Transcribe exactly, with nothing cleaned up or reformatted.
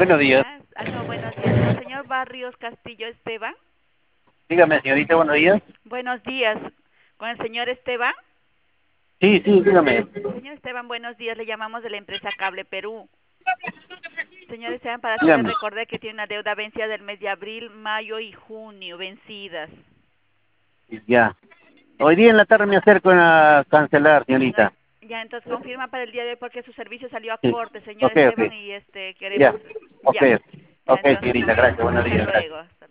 Buenos días. días. Aló, buenos días. Con el señor Barrios Castillo Esteban. Dígame, señorita, buenos días. Buenos días. Con el señor Esteban. Sí, sí, dígame. Señor Esteban, buenos días. Le llamamos de la empresa Cable Perú. Señor Esteban, para hacerle Dígame. recordar que tiene una deuda vencida del mes de abril, mayo y junio, vencidas. Ya. Hoy día en la tarde me acerco a cancelar, No hay- señorita. Ya, entonces confirma para el día de hoy porque su servicio salió a Sí. corte, señor Ok, ok. Esteban, y este Ya. queremos, Ok. ya. Ya, Ok, entonces señorita, confirma. gracias. Buenos Hasta días, gracias. luego.